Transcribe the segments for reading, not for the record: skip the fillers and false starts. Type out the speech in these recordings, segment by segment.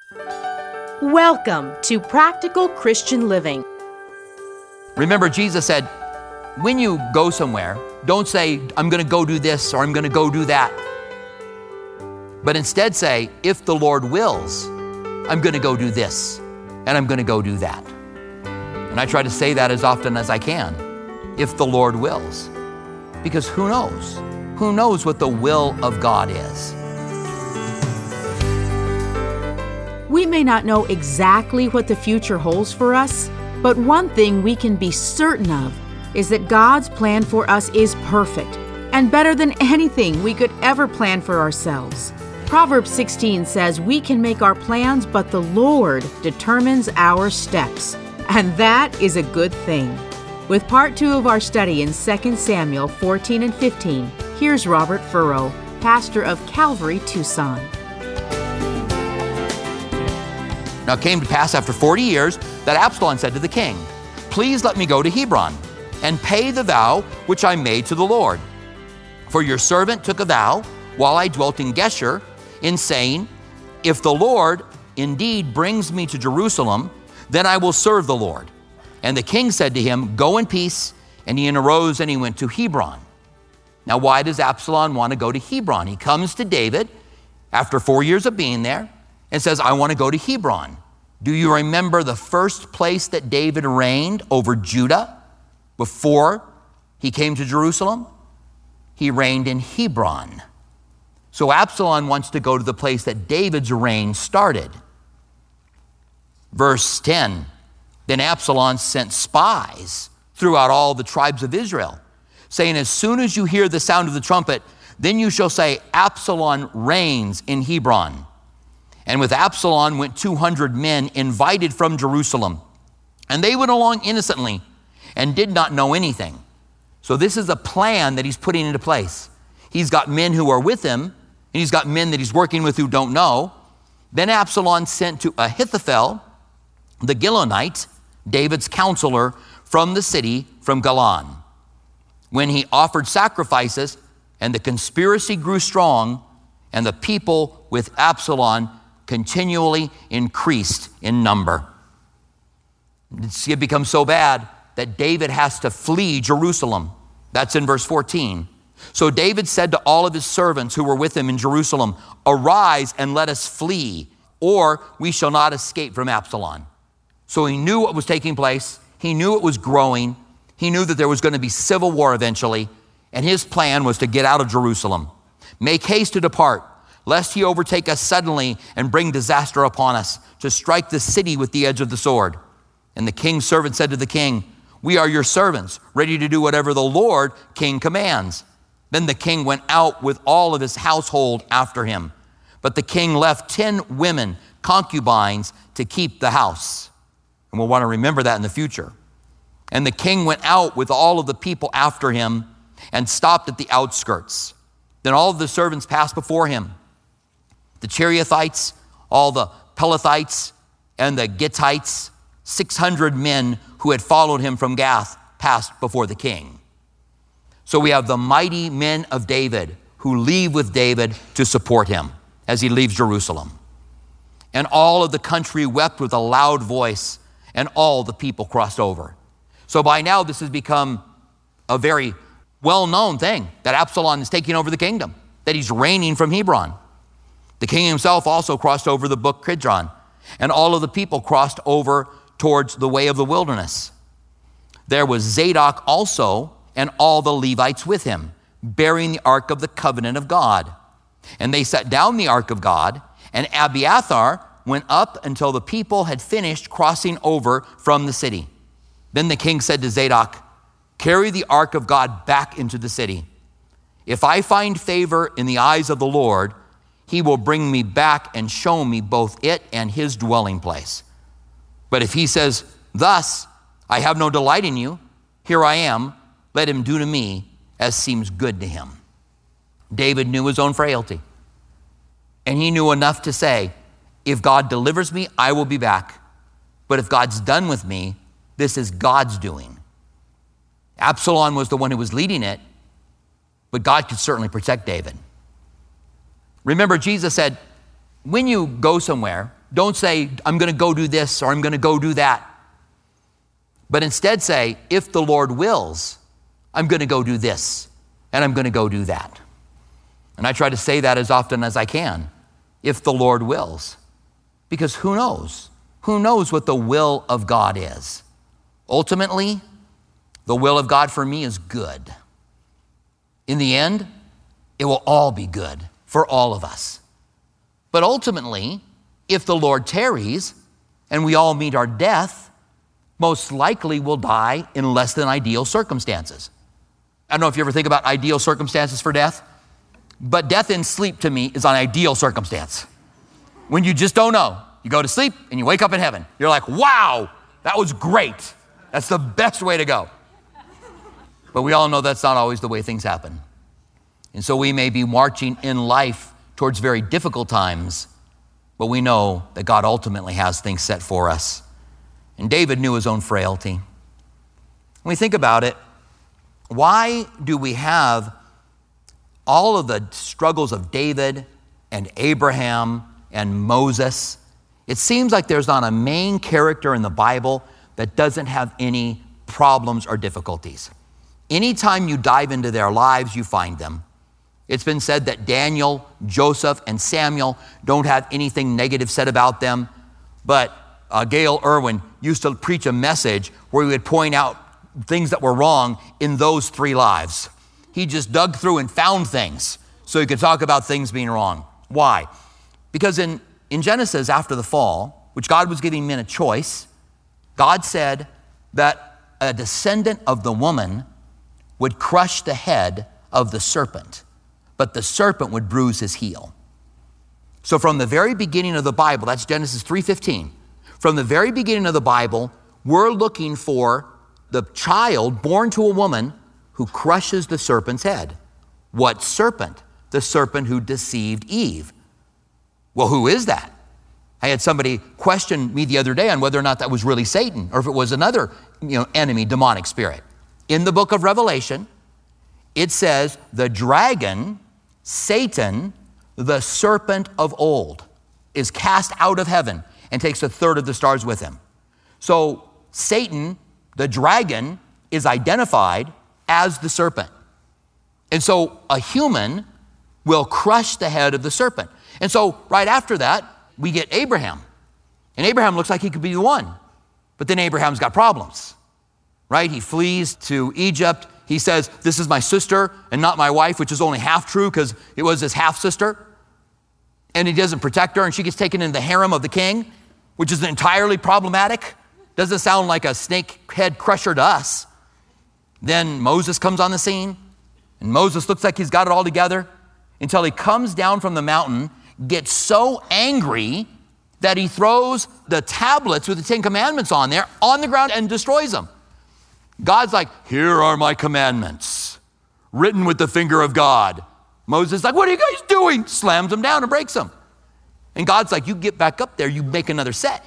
Welcome to Practical Christian Living. Remember, Jesus said, when you go somewhere, don't say, I'm going to go do this or I'm going to go do that. But instead say, if the Lord wills, I'm going to go do this and I'm going to go do that. And I try to say that as often as I can, if the Lord wills. Because who knows? Who knows what the will of God is? We may not know exactly what the future holds for us, but one thing we can be certain of is that God's plan for us is perfect and better than anything we could ever plan for ourselves. Proverbs 16 says we can make our plans, but the Lord determines our steps. And that is a good thing. With part 2 of our study in 2 Samuel 14 and 15, here's Robert Furrow, pastor of Calvary, Tucson. Now it came to pass after 40 years that Absalom said to the king, please let me go to Hebron and pay the vow which I made to the Lord. For your servant took a vow while I dwelt in Geshur in saying, if the Lord indeed brings me to Jerusalem, then I will serve the Lord. And the king said to him, go in peace. And he arose and he went to Hebron. Now, why does Absalom want to go to Hebron? He comes to David after 4 years of being there and says, I want to go to Hebron. Do you remember the first place that David reigned over Judah before he came to Jerusalem? He reigned in Hebron. So Absalom wants to go to the place that David's reign started. Verse 10, then Absalom sent spies throughout all the tribes of Israel, saying, as soon as you hear the sound of the trumpet, then you shall say, Absalom reigns in Hebron. And with Absalom went 200 men invited from Jerusalem. And they went along innocently and did not know anything. So this is a plan that he's putting into place. He's got men who are with him, and he's got men that he's working with who don't know. Then Absalom sent to Ahithophel, the Gilonite, David's counselor, from the city from Galan. When he offered sacrifices, and the conspiracy grew strong, and the people with Absalom continually increased in number. It becomes so bad that David has to flee Jerusalem. That's in verse 14. So David said to all of his servants who were with him in Jerusalem, arise and let us flee, or we shall not escape from Absalom. So he knew what was taking place. He knew it was growing. He knew that there was going to be civil war eventually. And his plan was to get out of Jerusalem. Make haste to depart, lest he overtake us suddenly and bring disaster upon us, to strike the city with the edge of the sword. And the king's servant said to the king, we are your servants, ready to do whatever the Lord king commands. Then the king went out with all of his household after him. But the king left 10 women, concubines, to keep the house. And we'll want to remember that in the future. And the king went out with all of the people after him and stopped at the outskirts. Then all of the servants passed before him. The Cherethites, all the Pelethites, and the Gittites, 600 men who had followed him from Gath, passed before the king. So we have the mighty men of David who leave with David to support him as he leaves Jerusalem. And all of the country wept with a loud voice, and all the people crossed over. So by now this has become a very well-known thing that Absalom is taking over the kingdom, that he's reigning from Hebron. The king himself also crossed over the brook Kidron, and all of the people crossed over towards the way of the wilderness. There was Zadok also, and all the Levites with him, bearing the ark of the covenant of God. And they set down the ark of God, and Abiathar went up until the people had finished crossing over from the city. Then the king said to Zadok, carry the ark of God back into the city. If I find favor in the eyes of the Lord, he will bring me back and show me both it and his dwelling place. But if he says, thus, I have no delight in you, here I am, let him do to me as seems good to him. David knew his own frailty. And he knew enough to say, if God delivers me, I will be back. But if God's done with me, this is God's doing. Absalom was the one who was leading it, but God could certainly protect David. Remember, Jesus said, when you go somewhere, Don't say, I'm going to go do this or I'm going to go do that. But instead say, if the Lord wills, I'm going to go do this and I'm going to go do that. And I try to say that as often as I can, if the Lord wills. Because who knows? Who knows what the will of God is? Ultimately, the will of God for me is good. In the end, it will all be good for all of us. But ultimately, if the Lord tarries and we all meet our death, most likely we'll die in less than ideal circumstances. I don't know if you ever think about ideal circumstances for death, but death in sleep to me is an ideal circumstance. When you just don't know, you go to sleep and you wake up in heaven. You're like, wow, that was great. That's the best way to go. But we all know that's not always the way things happen. And so we may be marching in life towards very difficult times, but we know that God ultimately has things set for us. And David knew his own frailty. When we think about it, why do we have all of the struggles of David and Abraham and Moses? It seems like there's not a main character in the Bible that doesn't have any problems or difficulties. Anytime you dive into their lives, you find them. It's been said that Daniel, Joseph, and Samuel don't have anything negative said about them, but Gail Irwin used to preach a message where he would point out things that were wrong in those three lives. He just dug through and found things so he could talk about things being wrong. Why? Because in Genesis, after the fall, which God was giving men a choice, God said that a descendant of the woman would crush the head of the serpent, but the serpent would bruise his heel. So from the very beginning of the Bible, that's Genesis 3:15, from the very beginning of the Bible, we're looking for the child born to a woman who crushes the serpent's head. What serpent? The serpent who deceived Eve. Well, who is that? I had somebody question me the other day on whether or not that was really Satan or if it was another, enemy, demonic spirit. In the book of Revelation, it says the dragon, Satan, the serpent of old, is cast out of heaven and takes a third of the stars with him. So Satan, the dragon, is identified as the serpent. And so a human will crush the head of the serpent. And so right after that, we get Abraham. And Abraham looks like he could be the one. But then Abraham's got problems, right? He flees to Egypt. He says, this is my sister and not my wife, which is only half true because it was his half-sister. And he doesn't protect her, and she gets taken into the harem of the king, which is entirely problematic. Doesn't sound like a snake head crusher to us. Then Moses comes on the scene, and Moses looks like he's got it all together until he comes down from the mountain, gets so angry that he throws the tablets with the Ten Commandments on there on the ground and destroys them. God's like, here are my commandments, written with the finger of God. Moses is like, what are you guys doing? Slams them down and breaks them. And God's like, you get back up there, you make another set.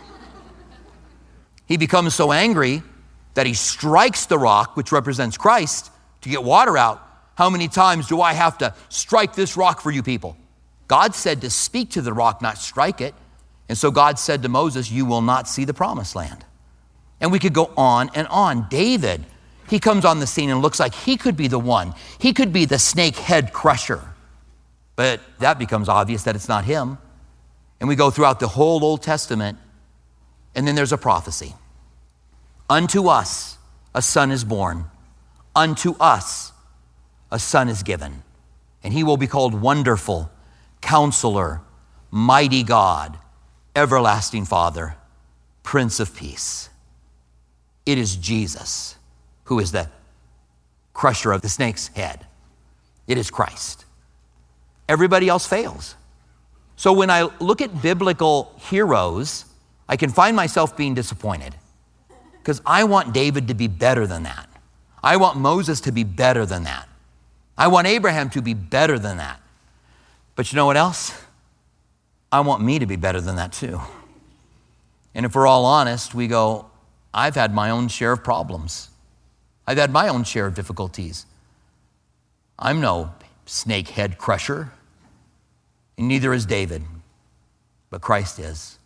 He becomes so angry that he strikes the rock, which represents Christ, to get water out. How many times do I have to strike this rock for you people? God said to speak to the rock, not strike it. And so God said to Moses, you will not see the promised land. And we could go on and on. David, he comes on the scene and looks like he could be the one. He could be the snake head crusher. But that becomes obvious that it's not him. And we go throughout the whole Old Testament, and then there's a prophecy. Unto us a son is born. Unto us a son is given. And he will be called Wonderful, Counselor, Mighty God, Everlasting Father, Prince of Peace. It is Jesus who is the crusher of the snake's head. It is Christ. Everybody else fails. So when I look at biblical heroes, I can find myself being disappointed because I want David to be better than that. I want Moses to be better than that. I want Abraham to be better than that. But you know what else? I want me to be better than that too. And if we're all honest, we go, I've had my own share of problems. I've had my own share of difficulties. I'm no snake head crusher, and neither is David, but Christ is.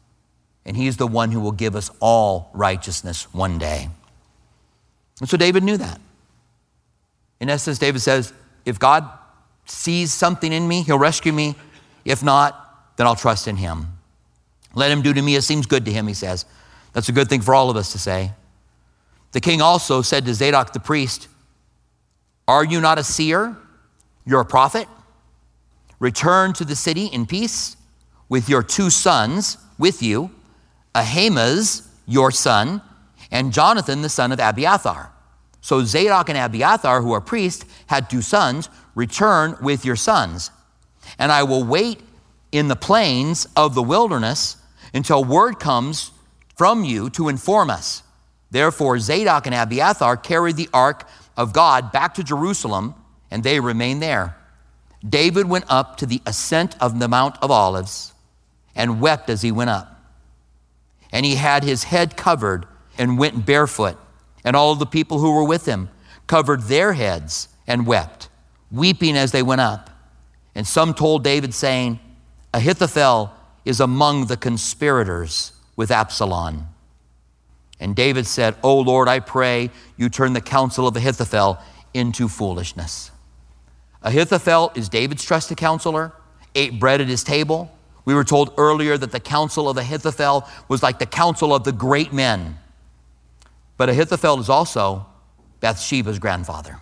and he's the one who will give us all righteousness one day. And so David knew that. In essence, David says, if God sees something in me, he'll rescue me. If not, then I'll trust in him. Let him do to me as seems good to him, he says. That's a good thing for all of us to say. The king also said to Zadok the priest, are you not a seer? You're a prophet? Return to the city in peace with your 2 sons with you, Ahimaaz, your son, and Jonathan, the son of Abiathar. So Zadok and Abiathar, who are priests, had 2 sons. Return with your sons. And I will wait in the plains of the wilderness until word comes from you to inform us. Therefore, Zadok and Abiathar carried the ark of God back to Jerusalem, and they remained there. David went up to the ascent of the Mount of Olives and wept as he went up. And he had his head covered and went barefoot. And all of the people who were with him covered their heads and wept, weeping as they went up. And some told David, saying, Ahithophel is among the conspirators with Absalom. And David said, O Lord, I pray you turn the counsel of Ahithophel into foolishness. Ahithophel is David's trusted counselor, ate bread at his table. We were told earlier that the counsel of Ahithophel was like the counsel of the great men. But Ahithophel is also Bathsheba's grandfather.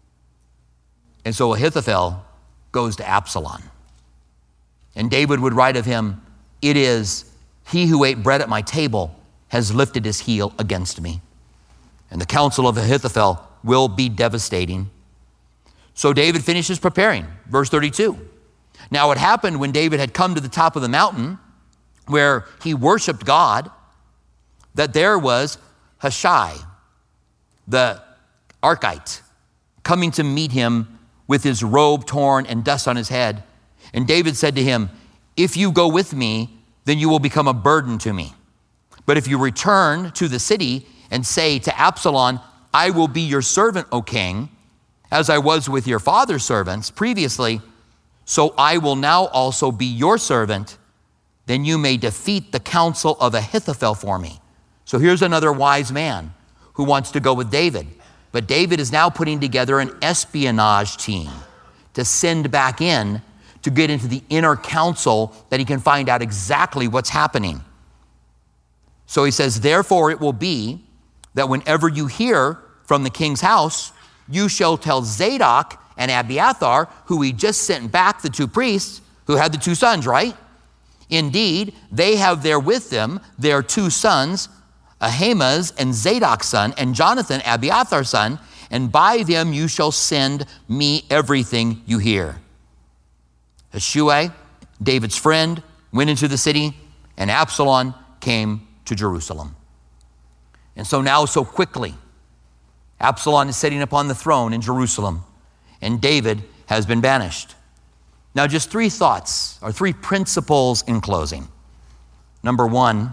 And so Ahithophel goes to Absalom. And David would write of him, it is he who ate bread at my table has lifted his heel against me. And the counsel of Ahithophel will be devastating. So David finishes preparing. Verse 32. Now it happened when David had come to the top of the mountain where he worshiped God, that there was Hushai, the Archite, coming to meet him with his robe torn and dust on his head. And David said to him, if you go with me, then you will become a burden to me. But if you return to the city and say to Absalom, I will be your servant, O king, as I was with your father's servants previously, so I will now also be your servant, then you may defeat the counsel of Ahithophel for me. So here's another wise man who wants to go with David. But David is now putting together an espionage team to send back in to get into the inner council that he can find out exactly what's happening. So he says, therefore it will be that whenever you hear from the king's house, you shall tell Zadok and Abiathar, who he just sent back, the 2 priests, who had the 2 sons, right? Indeed, they have there with them their 2 sons, Ahimaaz and Zadok's son, and Jonathan, Abiathar's son, and by them you shall send me everything you hear. Hushai, David's friend, went into the city, and Absalom came to Jerusalem. And so now, so quickly, Absalom is sitting upon the throne in Jerusalem, and David has been banished. Now, just 3 thoughts, or 3 principles in closing. Number 1,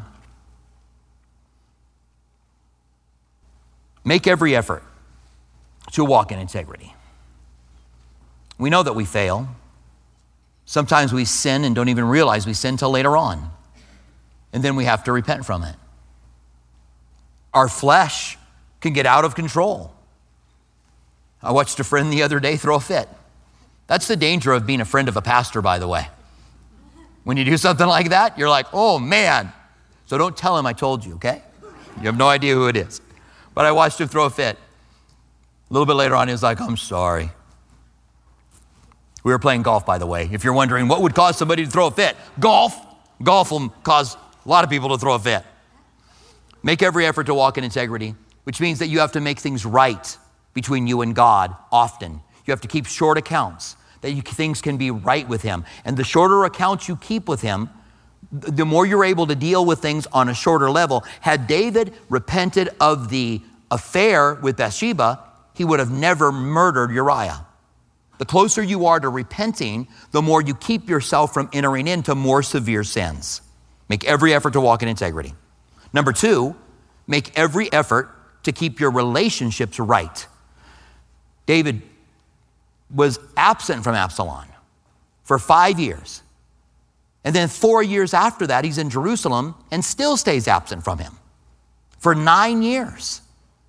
make every effort to walk in integrity. We know that we fail. Sometimes we sin and don't even realize we sin till later on. And then we have to repent from it. Our flesh can get out of control. I watched a friend the other day throw a fit. That's the danger of being a friend of a pastor, by the way. When you do something like that, you're like, oh man. So don't tell him I told you, okay? You have no idea who it is. But I watched him throw a fit. A little bit later on, he was like, I'm sorry. We were playing golf, by the way. If you're wondering what would cause somebody to throw a fit, golf will cause a lot of people to throw a fit. Make every effort to walk in integrity, which means that you have to make things right between you and God often. You have to keep short accounts, that things can be right with him. And the shorter accounts you keep with him, the more you're able to deal with things on a shorter level. Had David repented of the affair with Bathsheba, he would have never murdered Uriah. The closer you are to repenting, the more you keep yourself from entering into more severe sins. Make every effort to walk in integrity. Number 2, make every effort to keep your relationships right. David was absent from Absalom for 5 years. And then 4 years after that, he's in Jerusalem and still stays absent from him for 9 years.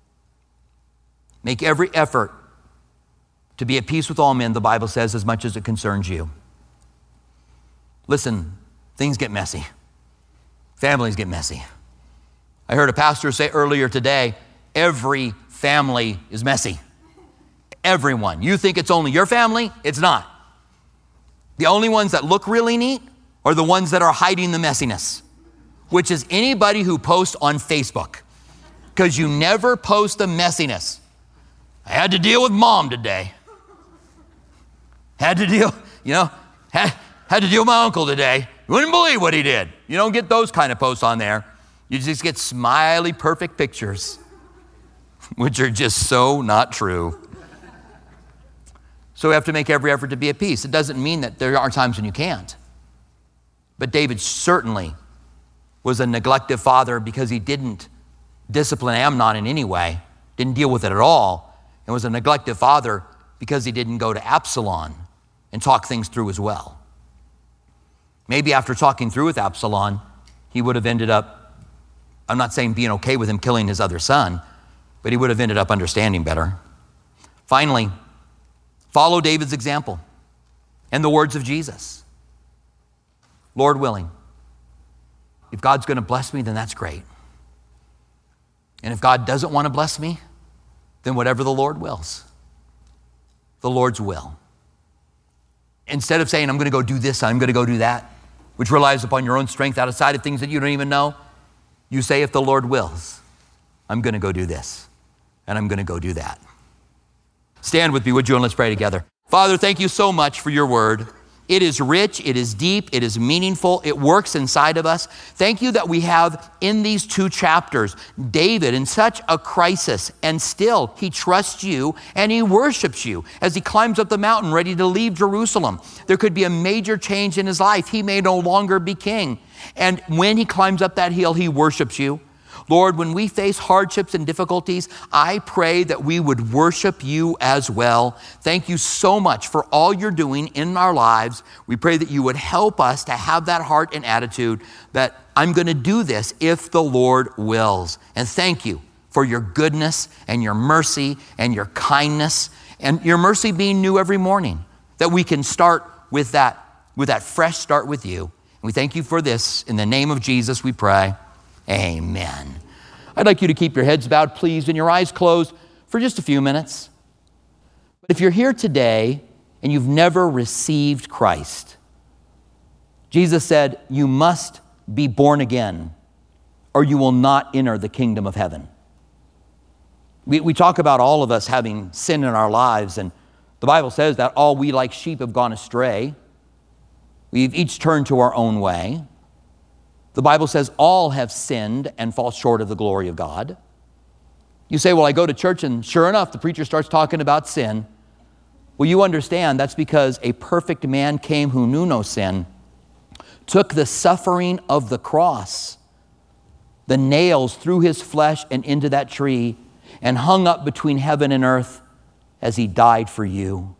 Make every effort to be at peace with all men, the Bible says, as much as it concerns you. Listen, things get messy. Families get messy. I heard a pastor say earlier today, every family is messy. Everyone. You think it's only your family? It's not. The only ones that look really neat are the ones that are hiding the messiness, which is anybody who posts on Facebook, because you never post the messiness. I had to deal with mom today. Had to deal with my uncle today. You wouldn't believe what he did. You don't get those kind of posts on there. You just get smiley, perfect pictures, which are just so not true. So we have to make every effort to be at peace. It doesn't mean that there are times when you can't. But David certainly was a neglective father because he didn't discipline Amnon in any way, didn't deal with it at all, and was a neglective father because he didn't go to Absalom and talk things through as well. Maybe after talking through with Absalom, he would have ended up, I'm not saying being okay with him killing his other son, but he would have ended up understanding better. Finally, follow David's example and the words of Jesus. Lord willing, if God's going to bless me, then that's great. And if God doesn't want to bless me, then whatever the Lord wills, the Lord's will. Instead of saying, I'm going to go do this, I'm going to go do that, which relies upon your own strength outside of things that you don't even know, you say, if the Lord wills, I'm going to go do this, and I'm going to go do that. Stand with me, would you, and let's pray together. Father, thank you so much for your word. It is rich, it is deep, it is meaningful, it works inside of us. Thank you that we have in these 2 chapters, David in such a crisis, and still he trusts you and he worships you as he climbs up the mountain ready to leave Jerusalem. There could be a major change in his life. He may no longer be king. And when he climbs up that hill, he worships you. Lord, when we face hardships and difficulties, I pray that we would worship you as well. Thank you so much for all you're doing in our lives. We pray that you would help us to have that heart and attitude that I'm going to do this if the Lord wills. And thank you for your goodness and your mercy and your kindness and your mercy being new every morning, that we can start with that fresh start with you. And we thank you for this. In the name of Jesus, we pray. Amen. I'd like you to keep your heads bowed, please, and your eyes closed for just a few minutes. But if you're here today and you've never received Christ, Jesus said, you must be born again or you will not enter the kingdom of heaven. We talk about all of us having sin in our lives, and the Bible says that all we like sheep have gone astray. We've each turned to our own way. The Bible says all have sinned and fall short of the glory of God. You say, well, I go to church and sure enough, the preacher starts talking about sin. Well, you understand that's because a perfect man came who knew no sin, took the suffering of the cross, the nails through his flesh and into that tree, and hung up between heaven and earth as he died for you.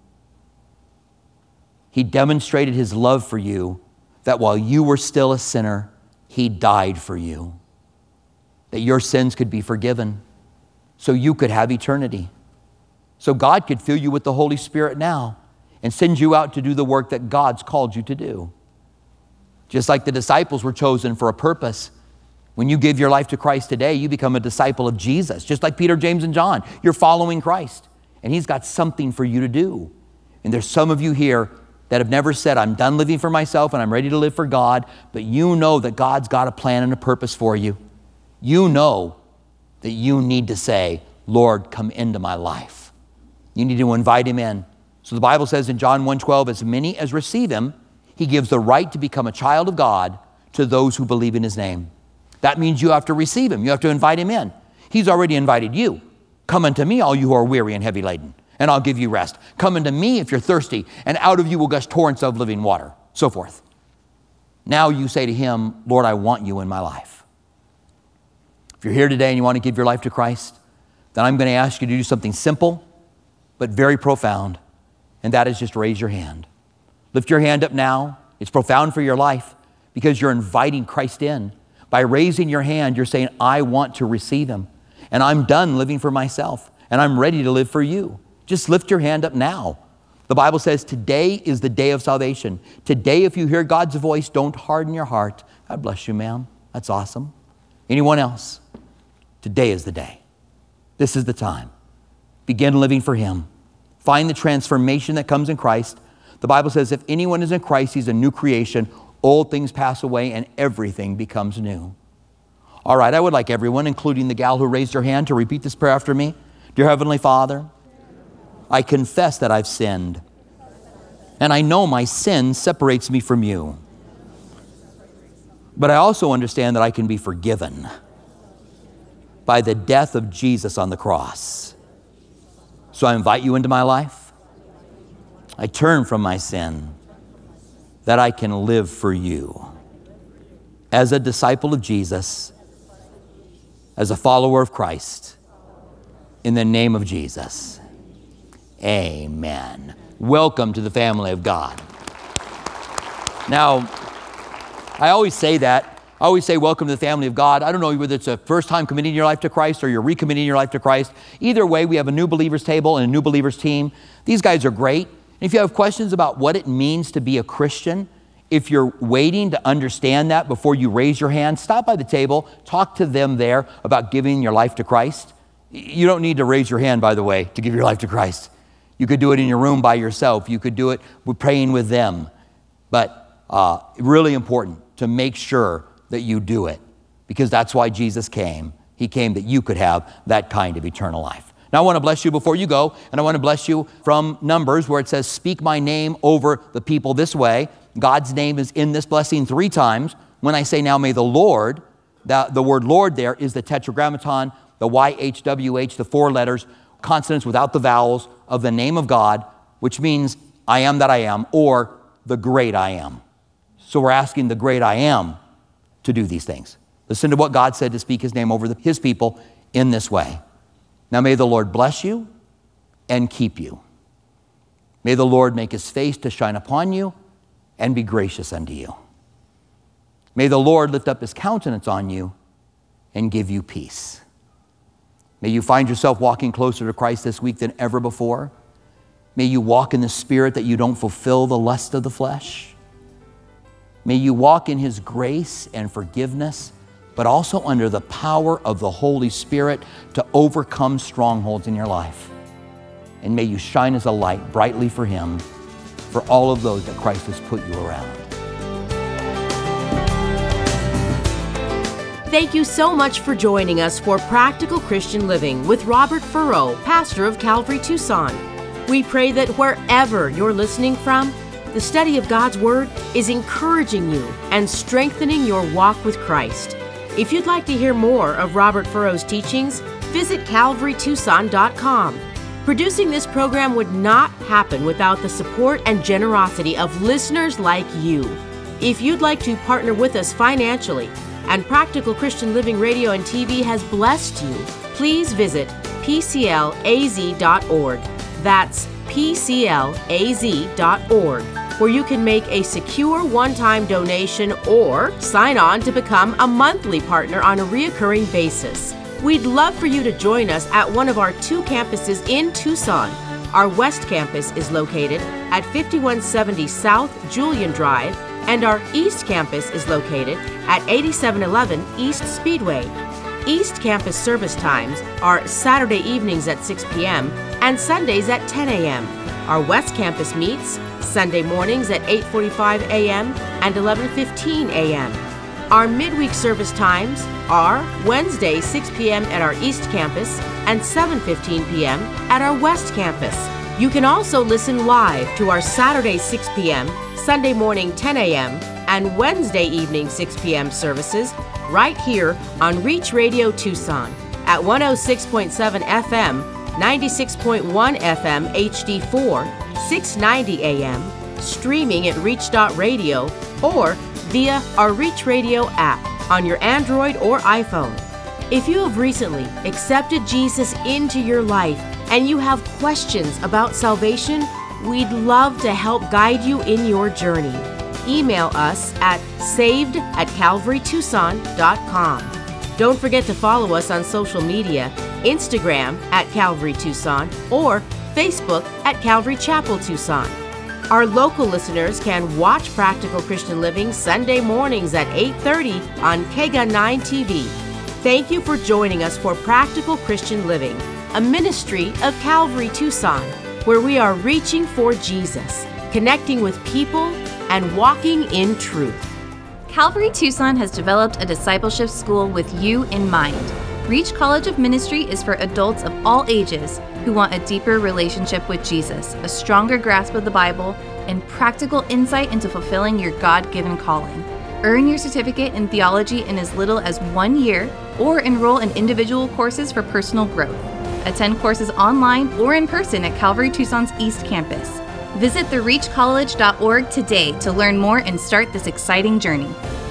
He demonstrated his love for you, that while you were still a sinner, he died for you, that your sins could be forgiven, so you could have eternity. So God could fill you with the Holy Spirit now and send you out to do the work that God's called you to do. Just like the disciples were chosen for a purpose. When you give your life to Christ today, you become a disciple of Jesus. Just like Peter, James, and John, you're following Christ, and he's got something for you to do. And there's some of you here that have never said, I'm done living for myself and I'm ready to live for God, but you know that God's got a plan and a purpose for you. You know that you need to say, Lord, come into my life. You need to invite him in. So the Bible says in John 1:12, as many as receive him, he gives the right to become a child of God to those who believe in his name. That means you have to receive him. You have to invite him in. He's already invited you. Come unto me, all you who are weary and heavy laden, and I'll give you rest. Come unto me if you're thirsty, and out of you will gush torrents of living water, so forth. Now you say to him, Lord, I want you in my life. If you're here today and you want to give your life to Christ, then I'm going to ask you to do something simple, but very profound, and that is just raise your hand. Lift your hand up now. It's profound for your life, because you're inviting Christ in. By raising your hand, you're saying, I want to receive him. And I'm done living for myself. And I'm ready to live for you. Just lift your hand up now. The Bible says today is the day of salvation. Today, if you hear God's voice, don't harden your heart. God bless you, ma'am. That's awesome. Anyone else? Today is the day. This is the time. Begin living for him. Find the transformation that comes in Christ. The Bible says if anyone is in Christ, he's a new creation. Old things pass away and everything becomes new. All right, I would like everyone, including the gal who raised her hand, to repeat this prayer after me. Dear Heavenly Father, I confess that I've sinned, and I know my sin separates me from you. But I also understand that I can be forgiven by the death of Jesus on the cross. So I invite you into my life. I turn from my sin that I can live for you. As a disciple of Jesus, as a follower of Christ, in the name of Jesus, amen. Welcome to the family of God. Now, I always say that. I always say welcome to the family of God. I don't know whether it's a first time committing your life to Christ or you're recommitting your life to Christ. Either way, we have a new believers table and a new believers team. These guys are great. If you have questions about what it means to be a Christian, if you're waiting to understand that before you raise your hand, stop by the table, talk to them there about giving your life to Christ. You don't need to raise your hand, by the way, to give your life to Christ. You could do it in your room by yourself. You could do it with praying with them. But really important to make sure that you do it, because that's why Jesus came. He came that you could have that kind of eternal life. Now, I want to bless you before you go, and I want to bless you from Numbers where it says, speak my name over the people this way. God's name is in this blessing 3 times. When I say now may the Lord, the word Lord there is the tetragrammaton, the YHWH, the 4 letters, consonants without the vowels of the name of God, which means I am that I am, or the great I am. So we're asking the great I am to do these things. Listen to what God said to speak his name over his people in this way. Now may the Lord bless you and keep you. May the Lord make his face to shine upon you and be gracious unto you. May the Lord lift up his countenance on you and give you peace. May you find yourself walking closer to Christ this week than ever before. May you walk in the Spirit that you don't fulfill the lust of the flesh. May you walk in his grace and forgiveness, but also under the power of the Holy Spirit to overcome strongholds in your life. And may you shine as a light brightly for him, for all of those that Christ has put you around. Thank you so much for joining us for Practical Christian Living with Robert Furrow, pastor of Calvary Tucson. We pray that wherever you're listening from, the study of God's Word is encouraging you and strengthening your walk with Christ. If you'd like to hear more of Robert Furrow's teachings, visit calvarytucson.com. Producing this program would not happen without the support and generosity of listeners like you. If you'd like to partner with us financially, and Practical Christian Living Radio and TV has blessed you, please visit pclaz.org. That's pclaz.org, where you can make a secure one-time donation or sign on to become a monthly partner on a reoccurring basis. We'd love for you to join us at one of our 2 campuses in Tucson. Our West Campus is located at 5170 South Julian Drive, and our East Campus is located at 8711 East Speedway. East Campus service times are Saturday evenings at 6 p.m. and Sundays at 10 a.m. Our West Campus meets Sunday mornings at 8:45 a.m. and 11:15 a.m. Our midweek service times are Wednesday 6 p.m. at our East Campus and 7:15 p.m. at our West Campus. You can also listen live to our Saturday 6 p.m., Sunday morning 10 a.m., and Wednesday evening 6 p.m. services right here on Reach Radio Tucson at 106.7 FM, 96.1 FM HD4, 690 AM, streaming at reach.radio, or via our Reach Radio app on your Android or iPhone. If you have recently accepted Jesus into your life and you have questions about salvation, we'd love to help guide you in your journey. email us at saved@calvarytucson.com. Don't forget to follow us on social media, Instagram at Calvary Tucson or Facebook at Calvary Chapel Tucson. Our local listeners can watch Practical Christian Living Sunday mornings at 8:30 on KEGA 9 TV. Thank you for joining us for Practical Christian Living, a ministry of Calvary Tucson, where we are reaching for Jesus, connecting with people, and walking in truth. Calvary Tucson has developed a discipleship school with you in mind. Reach College of Ministry is for adults of all ages who want a deeper relationship with Jesus, a stronger grasp of the Bible, and practical insight into fulfilling your God-given calling. Earn your certificate in theology in as little as 1 year, or enroll in individual courses for personal growth. Attend courses online or in person at Calvary Tucson's East Campus. Visit thereachcollege.org today to learn more and start this exciting journey.